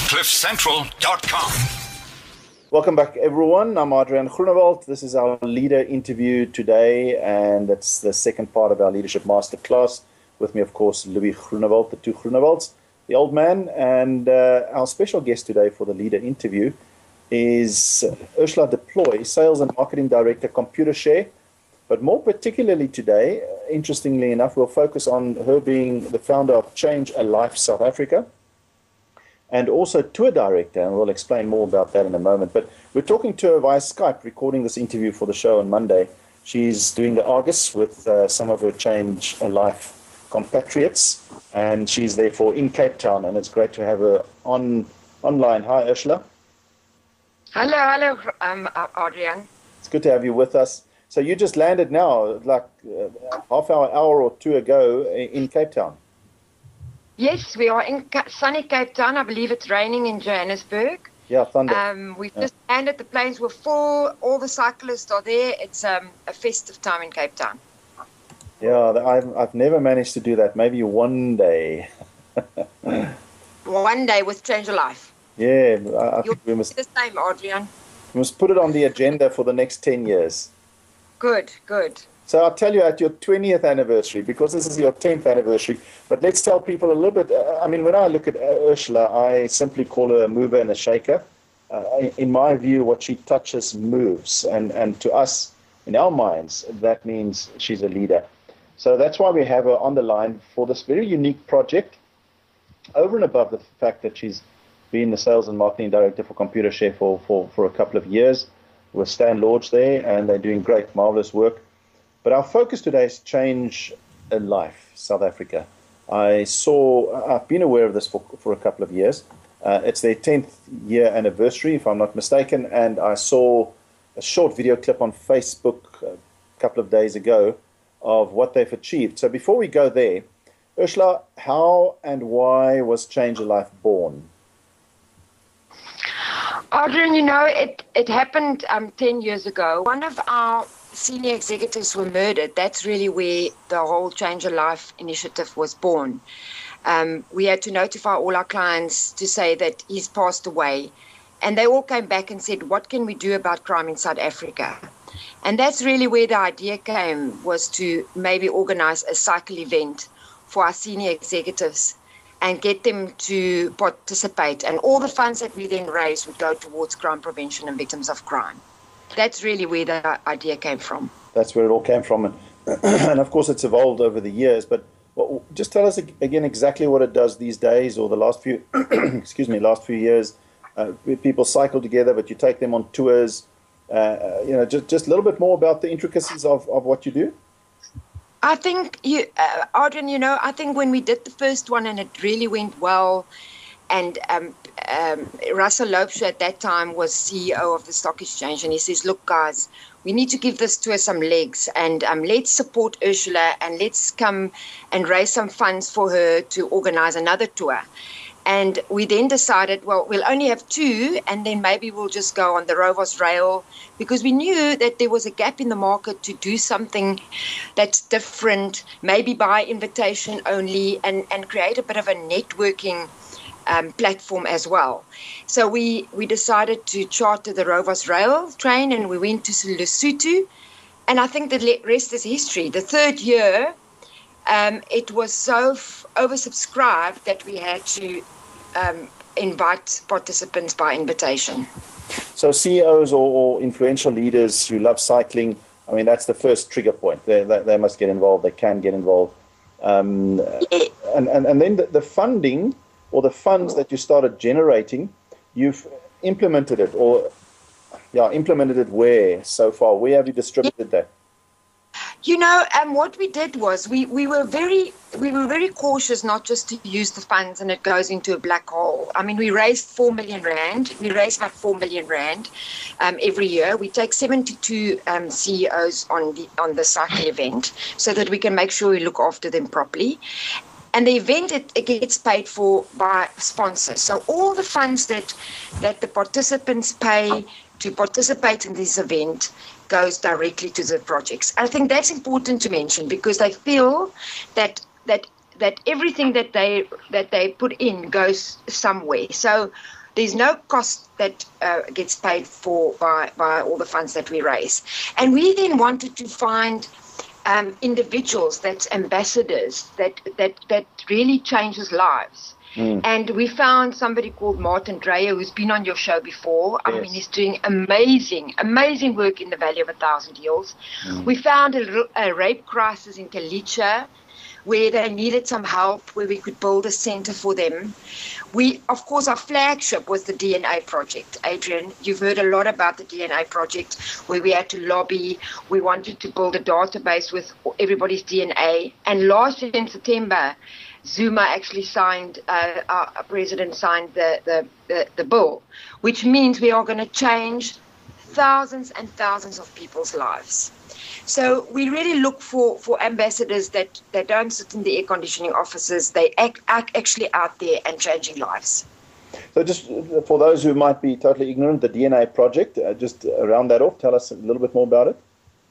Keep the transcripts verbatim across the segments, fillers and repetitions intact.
cliff central dot com. Welcome back, everyone. I'm Adrian Groenewald. This is our leader interview today, and it's the second part of our leadership masterclass. With me, of course, Louis Groenewald, the two Groenewalds, the old man, and uh, our special guest today for the leader interview is Ursula de Plooy, Sales and Marketing Director, Computershare. But more particularly today, interestingly enough, we'll focus on her being the founder of Change a Life South Africa, and also tour director, and we'll explain more about that in a moment. But we're talking to her via Skype, recording this interview for the show on Monday. She's doing the Argus with uh, some of her Change a Life compatriots, and she's therefore in Cape Town, and it's great to have her on online. Hi, Ursula. Hello, hello, um, Adrian. It's good to have you with us. So you just landed now, like uh, half hour, hour or two ago in Cape Town. Yes, we are in sunny Cape Town. I believe it's raining in Johannesburg. Yeah, thunder. Um, we've yeah. just landed. The planes were full. All the cyclists are there. It's um, a festive time in Cape Town. Yeah, I've, I've never managed to do that. Maybe one day. One day with Change a Life. Yeah, I, I You'll think we must, the same, Adrian. we must put it on the agenda for the next ten years. Good, good. So I'll tell you at your twentieth anniversary, because this is your tenth anniversary, but let's tell people a little bit. Uh, I mean, when I look at Ursula, I simply call her a mover and a shaker. Uh, in my view, what she touches moves. And, and to us, in our minds, that means she's a leader. So that's why we have her on the line for this very unique project, over and above the fact that she's been the sales and marketing director for Computershare for, for, for a couple of years with Stan Lodge there, and they're doing great, marvelous work. But our focus today is Change a Life South Africa. I saw, I've been aware of this for, for a couple of years. Uh, it's their tenth year anniversary, if I'm not mistaken, and I saw a short video clip on Facebook a couple of days ago of what they've achieved. So before we go there, Ursula, how and why was Change a Life born? Adrian, you know, it, it happened um, ten years ago. One of our senior executives were murdered. That's really where the whole Change a Life initiative was born. Um, we had to notify all our clients to say that he's passed away. And they all came back and said, what can we do about crime in South Africa? And that's really where the idea came, was to maybe organize a cycle event for our senior executives and get them to participate. And all the funds that we then raised would go towards crime prevention and victims of crime. That's really where the idea came from. That's where it all came from. And, and of course, it's evolved over the years. But well, just tell us again exactly what it does these days, or the last few, excuse me, last few years. Uh, people cycle together, but you take them on tours. Uh, you know, just, just a little bit more about the intricacies of, of what you do. I think, you, uh, Adrian, you know, I think when we did the first one and it really went well, and um, um, Russell Loubser at that time was C E O of the Stock Exchange, and he says, look, guys, we need to give this tour some legs, and um, let's support Ursula, and let's come and raise some funds for her to organize another tour. And we then decided, well, we'll only have two, and then maybe we'll just go on the Rovos Rail, because we knew that there was a gap in the market to do something that's different, maybe by invitation only, and, and create a bit of a networking um, platform as well. So we, we decided to charter the Rovos Rail train, and we went to Lesotho, and I think the rest is history. The third year, um, it was so f- oversubscribed that we had to um, invite participants by invitation. So C E Os or, or influential leaders who love cycling, I mean, that's the first trigger point. They, they, they must get involved. They can get involved. Um, and, and, and then the, the funding or the funds that you started generating, you've implemented it or yeah, implemented it where so far? Where have you distributed that? You know, um, what we did was we, we were very we were very cautious not just to use the funds and it goes into a black hole. I mean, we raised four million rand. We raise about four million rand um, every year. We take seventy-two um, C E Os on the on the cycle event so that we can make sure we look after them properly. And the event, it, it gets paid for by sponsors. So all the funds that that the participants pay to participate in this event goes directly to the projects. I think that's important to mention because they feel that that that everything that they that they put in goes somewhere. So there's no cost that uh, gets paid for by, by all the funds that we raise. And we then wanted to find um, individuals, that's ambassadors, that, that, that really changes lives. Mm. And we found somebody called Martin Dreyer, who's been on your show before. Yes. I mean, he's doing amazing, amazing work in the Valley of a Thousand Hills. Mm. We found a, a rape crisis in Kalicha, where they needed some help, where we could build a center for them. We, of course, our flagship was the D N A project. Adrian, you've heard a lot about the D N A project, where we had to lobby. We wanted to build a database with everybody's D N A. And last year in September, Zuma actually signed, uh, our president signed the, the, the, the bill, which means we are going to change thousands and thousands of people's lives. So we really look for, for ambassadors that, that don't sit in the air conditioning offices. They act, act actually out there and changing lives. So just for those who might be totally ignorant, the D N A project, uh, just round that off, tell us a little bit more about it.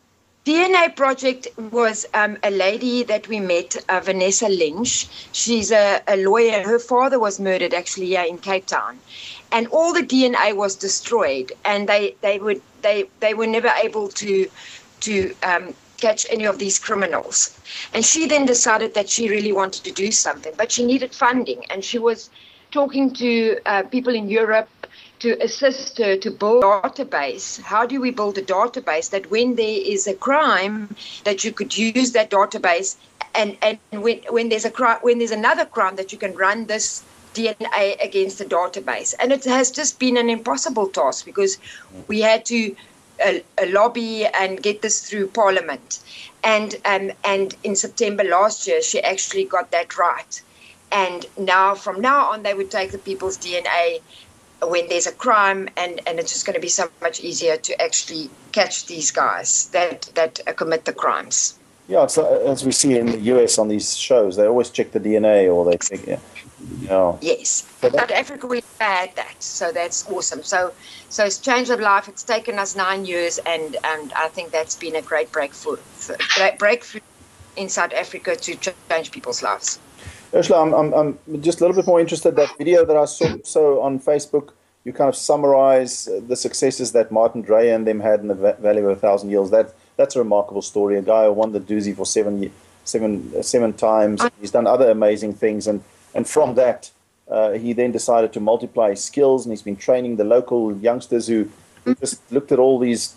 D N A project was um, a lady that we met, uh, Vanessa Lynch. She's a, a lawyer. Her father was murdered actually here in Cape Town. And all the D N A was destroyed. And they, they, would, they, they were never able to... to um, catch any of these criminals. And she then decided that she really wanted to do something, but she needed funding. And she was talking to uh, people in Europe to assist her to build a database. How do we build a database that when there is a crime, that you could use that database, and, and when, when there's a crime, when there's another crime, that you can run this D N A against the database. And it has just been an impossible task, because we had to A, a lobby and get this through Parliament. And um, and in September last year, she actually got that right. And now, from now on, they would take the people's D N A when there's a crime, and, and it's just going to be so much easier to actually catch these guys that, that uh, commit the crimes. Yeah, it's, uh, as we see in the U S on these shows, they always check the D N A, or they check, yeah. Yeah. Yes, South Africa, we had that, so that's awesome. So, so it's changed our life. It's taken us nine years, and, and I think that's been a great breakthrough, breakthrough in South Africa to change people's lives. Ursula, I'm, I'm, I'm just a little bit more interested. That video that I saw so on Facebook, you kind of summarize the successes that Martin Dreyer and them had in the Valley of a Thousand Hills. That that's a remarkable story. A guy who won the Doozy for seven, seven, seven times. He's done other amazing things, and. And from that, uh, he then decided to multiply his skills, and he's been training the local youngsters who, who just looked at all these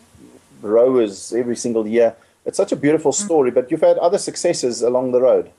rowers every single year. It's such a beautiful story, but you've had other successes along the road.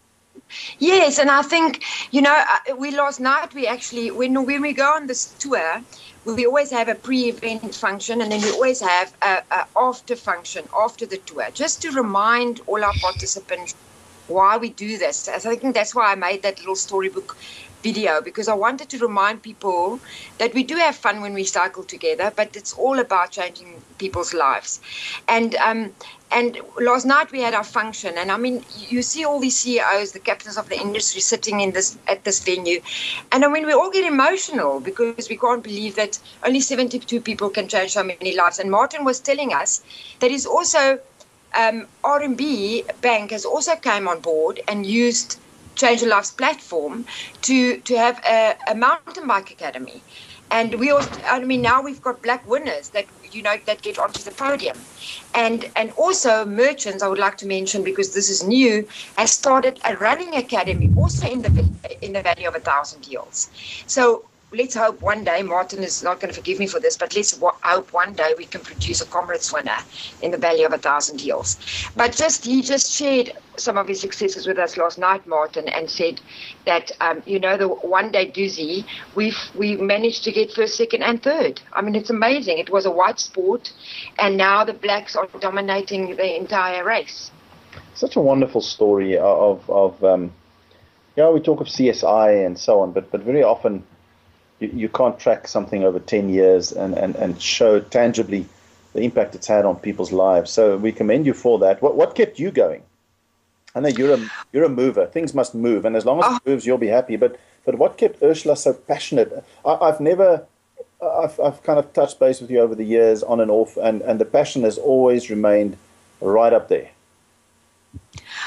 Yes, and I think, you know, we last night, we actually, when, when we go on this tour, we always have a pre-event function, and then we always have a, a after function after the tour, just to remind all our participants why we do this. I think that's why I made that little storybook video, because I wanted to remind people that we do have fun when we cycle together, but it's all about changing people's lives. And um, and last night we had our function, and I mean, you see all these C E Os, the captains of the industry, sitting in this at this venue, and I mean, we all get emotional because we can't believe that only seventy-two people can change so many lives. And Martin was telling us that he's also Um, R M B Bank has also came on board and used Change a Life's platform to to have a, a mountain bike academy, and we also, I mean, now we've got black winners that you know that get onto the podium, and and also Merchants, I would like to mention, because this is new, has started a running academy also in the in the Valley of a Thousand Hills. So let's hope one day, Martin is not going to forgive me for this, but let's hope one day we can produce a Comrades winner in the Valley of a Thousand Hills. But just he just shared some of his successes with us last night, Martin, and said that, um, you know, the one-day Doozy, we've we managed to get first, second, and third. I mean, it's amazing. It was a white sport, and now the blacks are dominating the entire race. Such a wonderful story of, of um, you know, we talk of C S I and so on, but, but very often You, you can't track something over ten years and, and, and show tangibly the impact it's had on people's lives. So we commend you for that. What what kept you going? I know you're a you're a mover. Things must move, and as long as oh. it moves, you'll be happy. But but what kept Ursula so passionate? I, I've never, I've I've kind of touched base with you over the years, on and off, and, and the passion has always remained right up there.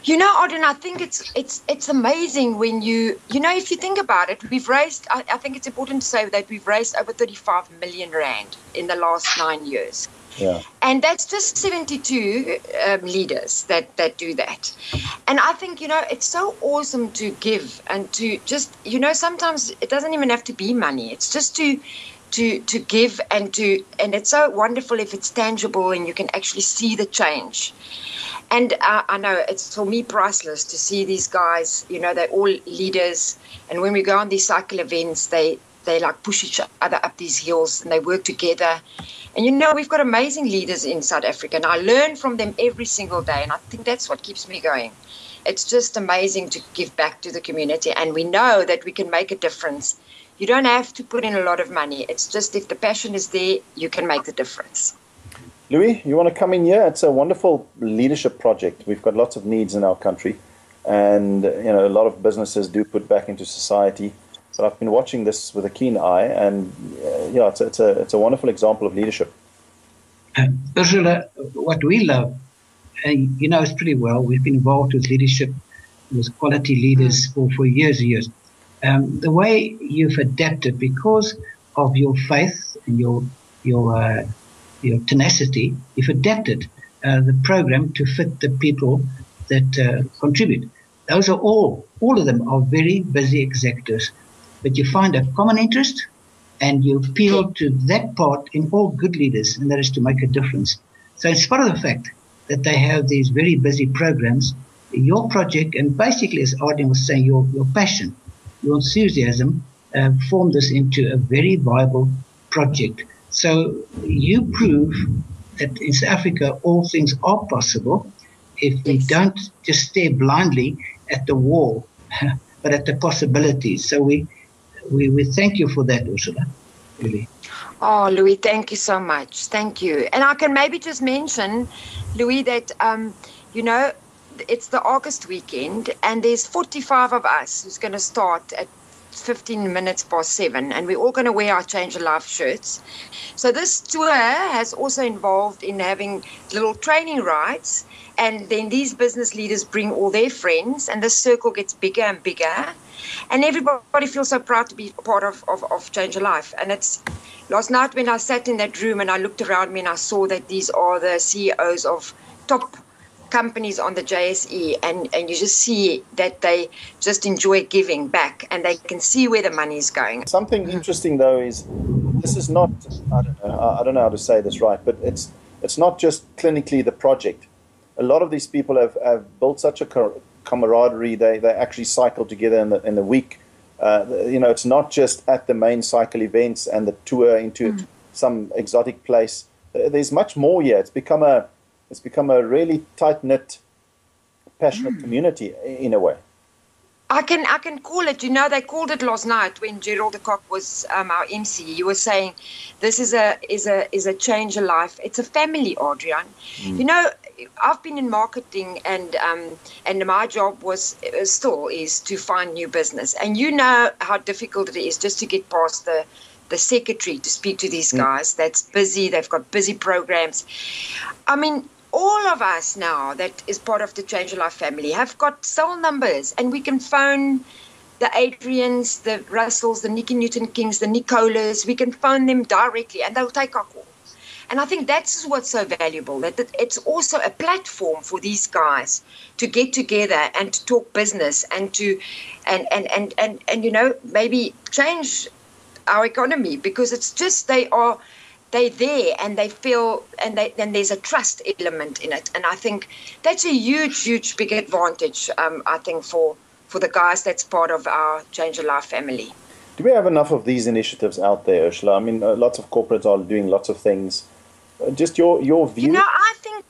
You know, Audrey, I think it's it's it's amazing when you you know if you think about it, we've raised. I, I think it's important to say that we've raised over thirty-five million rand in the last nine years. Yeah. And that's just seventy-two um, leaders that, that do that. And I think, you know, it's so awesome to give and to just, you know, sometimes it doesn't even have to be money. It's just to to to give and to, and it's so wonderful if it's tangible and you can actually see the change. And uh, I know it's, for me, priceless to see these guys, you know, they're all leaders. And when we go on these cycle events, they, they like push each other up these hills and they work together. And, you know, we've got amazing leaders in South Africa, and I learn from them every single day. And I think that's what keeps me going. It's just amazing to give back to the community. And we know that we can make a difference. You don't have to put in a lot of money. It's just if the passion is there, you can make the difference. Louis, you want to come in here? It's a wonderful leadership project. We've got lots of needs in our country. And, you know, a lot of businesses do put back into society. So I've been watching this with a keen eye, and uh, yeah, it's a, it's a it's a wonderful example of leadership. Uh, Ursula, what we love, and you know us pretty well, we've been involved with leadership, with quality leaders for, for years and years. Um, the way you've adapted because of your faith and your your uh, your tenacity, you've adapted uh, the program to fit the people that uh, contribute. Those are all, all of them are very busy executives. But you find a common interest and you appeal to that part in all good leaders, and that is to make a difference. So in spite of the fact that they have these very busy programs, your project, and basically as Arden was saying, your, your passion, your enthusiasm, uh, formed this into a very viable project. So you prove that in South Africa all things are possible if we don't just stare blindly at the wall, but at the possibilities. So we We, we thank you for that, Ursula, really. Oh, Louis, thank you so much. Thank you. And I can maybe just mention, Louis, that, um, you know, it's the August weekend, and there's forty-five of us who's going to start at fifteen minutes past seven, and we're all going to wear our Change of Life shirts. So this tour has also involved in having little training rides, and then these business leaders bring all their friends, and the circle gets bigger and bigger. And everybody feels so proud to be part of, of, of Change Your Life. And it's last night when I sat in that room and I looked around me and I saw that these are the C E Os of top companies on the J S E. And, and you just see that they just enjoy giving back and they can see where the money is going. Something interesting, though, is this is not, I don't know, I don't know how to say this right, but it's it's not just clinically the project. A lot of these people have, have built such a camaraderie. They they actually cycle together in the in the week. Uh, you know, it's not just at the main cycle events and the tour into mm. some exotic place. There's much more here. It's become a it's become a really tight knit, passionate mm. community in a way. I can I can call it. You know, they called it last night when Gerald de Kock was um, our M C. He was saying, "This is a is a is a change of life. It's a family, Adrian." Mm. You know, I've been in marketing, and um, and my job was uh, still is to find new business. And you know how difficult it is just to get past the the secretary to speak to these guys. Mm. That's busy. They've got busy programs. I mean, all of us now that is part of the Change Your Life family have got cell numbers, and we can phone the Adrians, the Russells, the Nikki Newton-Kings, the Nicolas. We can phone them directly, and they'll take our call. And I think that's what's so valuable, that it's also a platform for these guys to get together and to talk business and to, and, and, and, and, and you know, maybe change our economy, because it's just they are, they're there and they feel, and they, then there's a trust element in it. And I think that's a huge, huge big advantage, um, I think, for, for the guys that's part of our Change Your Life family. Do we have enough of these initiatives out there, Ursula? I mean, uh, lots of corporates are doing lots of things. Uh, just your, your view? You know, I think,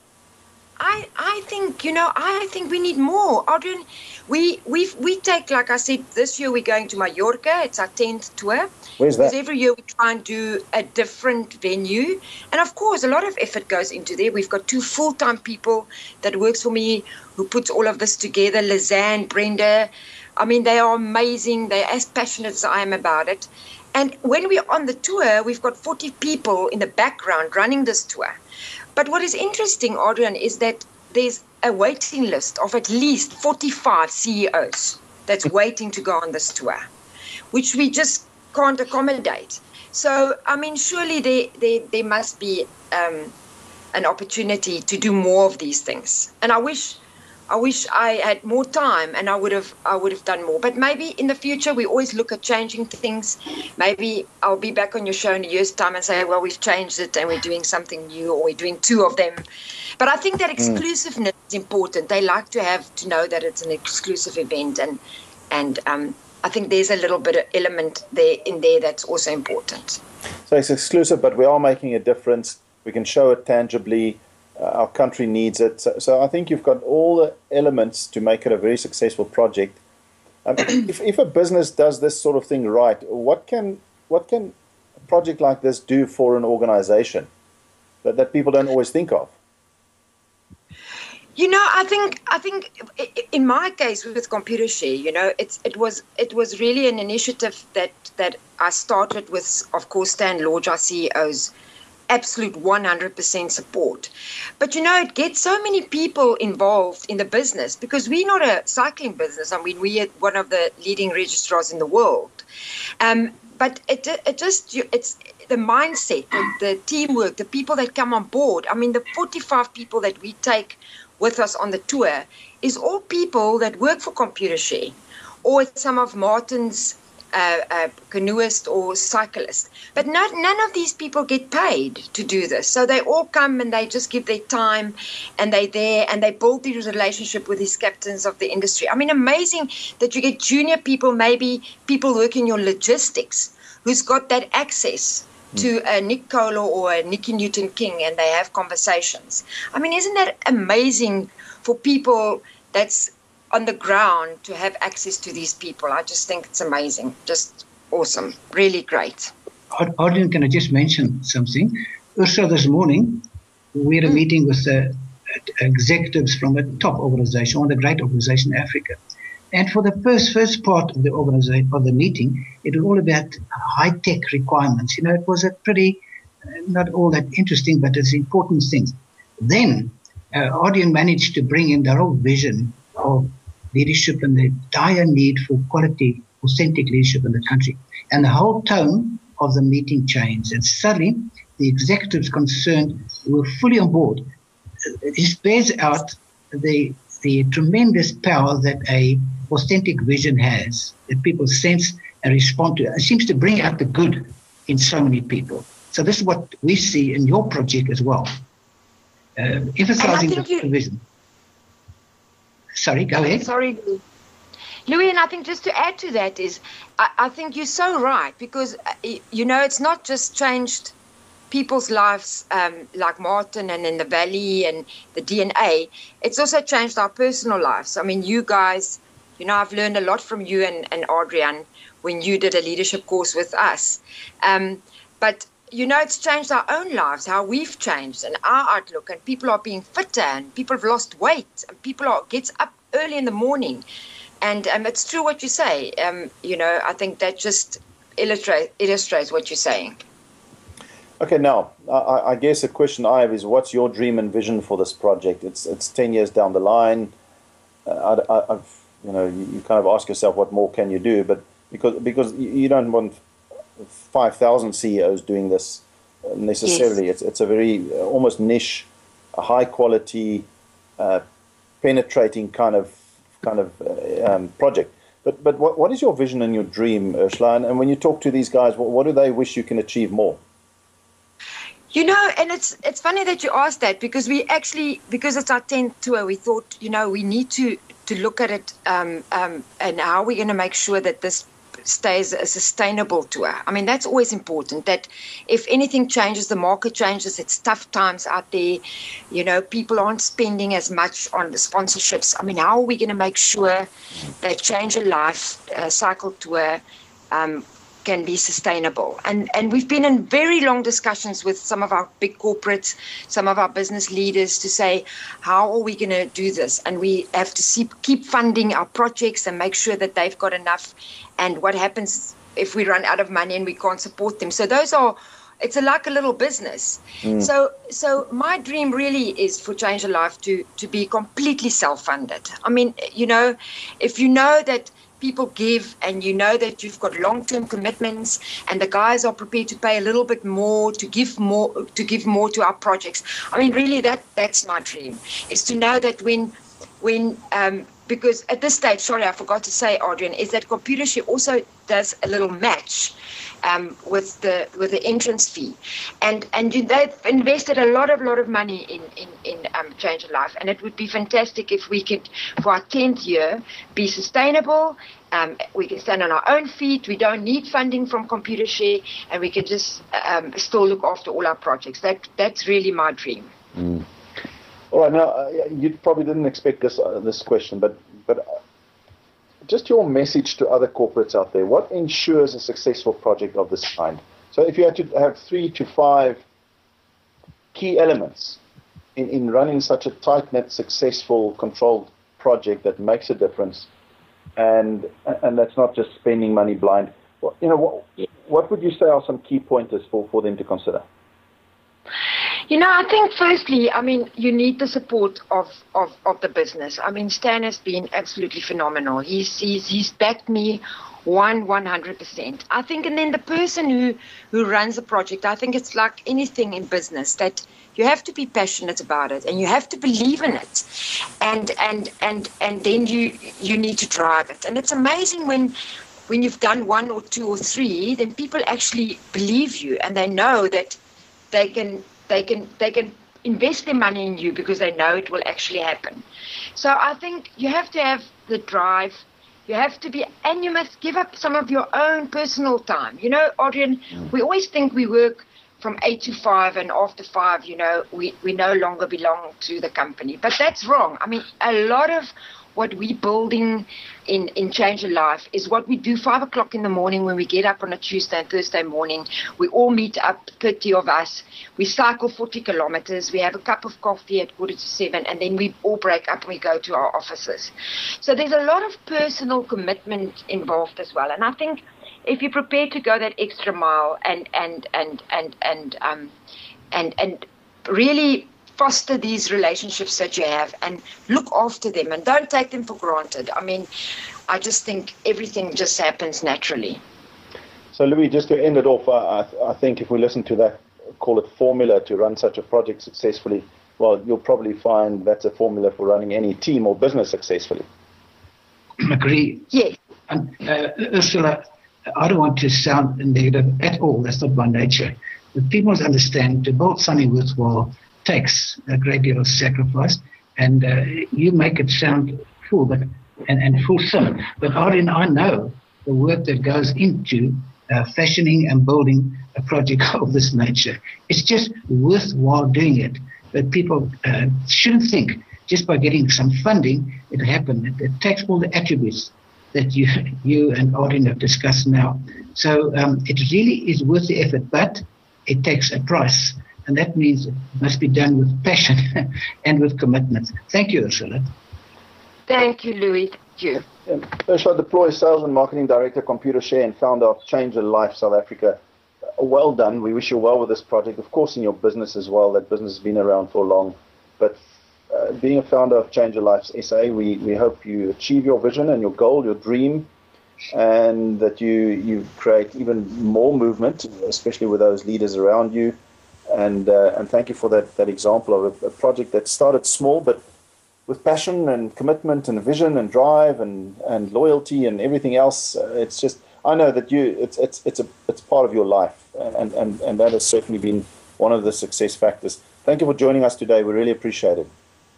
I, I think, you know, I think we need more. Adrian, we, we, we take, like I said, this year we're going to Mallorca. It's our tenth tour. Where's that? Because every year we try and do a different venue. And of course, a lot of effort goes into there. We've got two full-time people that works for me who puts all of this together, Lizanne, Brenda. I mean, they are amazing. They're as passionate as I am about it. And when we're on the tour, we've got forty people in the background running this tour. But what is interesting, Adrian, is that there's a waiting list of at least forty-five C E Os that's waiting to go on this tour, which we just can't accommodate. So, I mean, surely there, there, there must be um, an opportunity to do more of these things. And I wish I wish I had more time and I would have I would have done more. But maybe in the future we always look at changing things. Maybe I'll be back on your show in a year's time and say, well, we've changed it and we're doing something new, or we're doing two of them. But I think that exclusiveness mm. is important. They like to have to know that it's an exclusive event, and and um, I think there's a little bit of element there in there that's also important. So it's exclusive, but we are making a difference. We can show it tangibly. Uh, our country needs it. So, so I think you've got all the elements to make it a very successful project. Um, if, if a business does this sort of thing right, what can what can a project like this do for an organization that, that people don't always think of? You know, I think I think in my case with Computershare, you know, it's it was it was really an initiative that that I started with, of course, Stan Lodge, our C E O's absolute one hundred percent support. But, you know, it gets so many people involved in the business, because we're not a cycling business. I mean, we're one of the leading registrars in the world. Um, but it, it just, it's the mindset, the, the teamwork, the people that come on board. I mean, the forty-five people that we take with us on the tour is all people that work for Computershare, or some of Martin's Uh, uh, canoeist or cyclist. But not, none of these people get paid to do this. So they all come and they just give their time, and they're there and they build these relationship with these captains of the industry. I mean, amazing that you get junior people, maybe people working your logistics, who's got that access mm. to a Nick Kohler or a Nicky Newton-King, and they have conversations. I mean, isn't that amazing for people that's on the ground to have access to these people? I just think it's amazing. Just awesome. Really great. Adrian, can I just mention something? Ursula, this morning, we had a mm. meeting with the executives from a top organization, one of the great organizations in Africa. And for the first first part of the organization, of the meeting, it was all about high-tech requirements. You know, it was a pretty, not all that interesting, but it's important things. Then, uh, Adrian managed to bring in their whole vision of leadership and the dire need for quality, authentic leadership in the country. And the whole tone of the meeting changed. And suddenly, the executives concerned were fully on board. This bears out the the tremendous power that a authentic vision has, that people sense and respond to. It seems to bring out the good in so many people. So this is what we see in your project as well, uh, emphasizing the you- vision. Sorry, go ahead. Sorry, Louis, and I think just to add to that is, I, I think you're so right, because, uh, you know, it's not just changed people's lives um, like Martin and in the Valley and the D N A, it's also changed our personal lives. I mean, you guys, you know, I've learned a lot from you and, and Adrian when you did a leadership course with us. Um, but you know, it's changed our own lives, how we've changed and our outlook, and people are being fitter, and people have lost weight, and people are gets up early in the morning. And um, it's true what you say. Um, you know, I think that just illustrate, illustrates what you're saying. Okay, now, I, I guess a question I have is, what's your dream and vision for this project? It's it's ten years down the line. Uh, I, I, I've, you know, you, you kind of ask yourself, what more can you do? But because because you don't want five thousand C E Os doing this necessarily. Yes. It's it's a very uh, almost niche, a high quality, uh, penetrating kind of kind of uh, um, project. But but what what is your vision and your dream, Ursula? And, and when you talk to these guys, what, what do they wish you can achieve more? You know, and it's it's funny that you asked that, because we actually, because it's our tenth tour, we thought, you know, we need to to look at it um, um, and how we're going to make sure that this stays a sustainable tour. I mean, that's always important, that if anything changes, the market changes, it's tough times out there, you know, people aren't spending as much on the sponsorships. I mean, how are we going to make sure that Change a Life uh, cycle tour um, can be sustainable? And and we've been in very long discussions with some of our big corporates, some of our business leaders, to say, how are we going to do this? And we have to see, keep funding our projects and make sure that they've got enough. And what happens if we run out of money and we can't support them? So those are, It's a, like a little business. Mm. So so my dream really is for Change a Life to, to be completely self-funded. I mean, you know, if you know that people give and you know that you've got long-term commitments and the guys are prepared to pay a little bit more to give more to give more to our projects. I mean, really, that that's my dream, is to know that when when um, because at this stage, sorry, I forgot to say, Adrian, is that Computershare also does a little match um, with the with the entrance fee, and and you, they've invested a lot of lot of money in in in um, Change a Life, and it would be fantastic if we could, for our tenth year, be sustainable. Um, we can stand on our own feet. We don't need funding from Computershare, and we can just um, still look after all our projects. That that's really my dream. Mm. All right, now uh, you probably didn't expect this uh, this question, but but uh, just your message to other corporates out there. What ensures a successful project of this kind? So, if you had to have three to five key elements in, in running such a tight-knit, successful, controlled project that makes a difference, and and that's not just spending money blind. Well, you know, what what would you say are some key pointers for, for them to consider? You know, I think firstly, I mean, you need the support of, of, of the business. I mean, Stan has been absolutely phenomenal. He's he's he's backed me one one hundred percent. I think, and then the person who who runs the project, I think it's like anything in business, that you have to be passionate about it and you have to believe in it, and and and and then you you need to drive it. And it's amazing when when you've done one or two or three, then people actually believe you and they know that they can. They can they can invest their money in you because they know it will actually happen. So I think you have to have the drive. You have to be, and you must give up some of your own personal time. You know, Adrian, we always think we work from eight to five, and after five, you know, we, we no longer belong to the company. But that's wrong. I mean, a lot of what we're building in, in Change a Life is what we do five o'clock in the morning when we get up on a Tuesday and Thursday morning. We all meet up, thirty of us. We cycle forty kilometers. We have a cup of coffee at quarter to seven, and then we all break up and we go to our offices. So there's a lot of personal commitment involved as well. And I think if you're prepared to go that extra mile and and and and and um and and really foster these relationships that you have and look after them and don't take them for granted. I mean, I just think everything just happens naturally. So, Louis, just to end it off, I, I think if we listen to that, call it formula to run such a project successfully, well, you'll probably find that's a formula for running any team or business successfully. Agree. Yes. And, uh, Ursula, I don't want to sound negative at all. That's not my nature. But people must understand to build something worthwhile takes a great deal of sacrifice, and uh, you make it sound full, but and, and fulfilling. But Adrian, I know the work that goes into uh, fashioning and building a project of this nature. It's just worthwhile doing it. But people uh, shouldn't think just by getting some funding it'll happen. It, it takes all the attributes that you you and Adrian have discussed now. So um, it really is worth the effort, but it takes a price. And that means it must be done with passion and with commitment. Thank you, Ursula. Thank you, Louis. Thank you. Um, Ursula Deploy, Sales and Marketing Director, Computershare, and founder of Change a Life South Africa. Well done. We wish you well with this project. Of course, in your business as well. That business has been around for long. But uh, being a founder of Change a Life S A, we, we hope you achieve your vision and your goal, your dream, and that you, you create even more movement, especially with those leaders around you. And uh, and thank you for that, that example of a, a project that started small, but with passion and commitment and vision and drive and, and loyalty and everything else. Uh, it's just, I know that you it's it's it's a it's part of your life, and, and, and that has certainly been one of the success factors. Thank you for joining us today. We really appreciate it.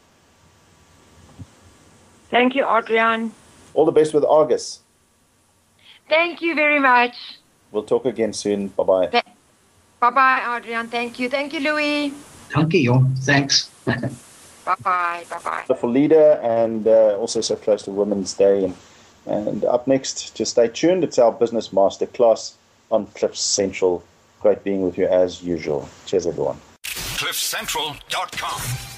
Thank you, Adrian. All the best with Argus. Thank you very much. We'll talk again soon. Bye-bye. Th- Bye-bye, Adrian. Thank you. Thank you, Louis. Thank you. Thanks. Bye-bye. Bye-bye. Wonderful leader, and uh, also so close to Women's Day. And, and up next, just stay tuned. It's our Business Masterclass on Cliff Central. Great being with you as usual. Cheers, everyone. cliff central dot com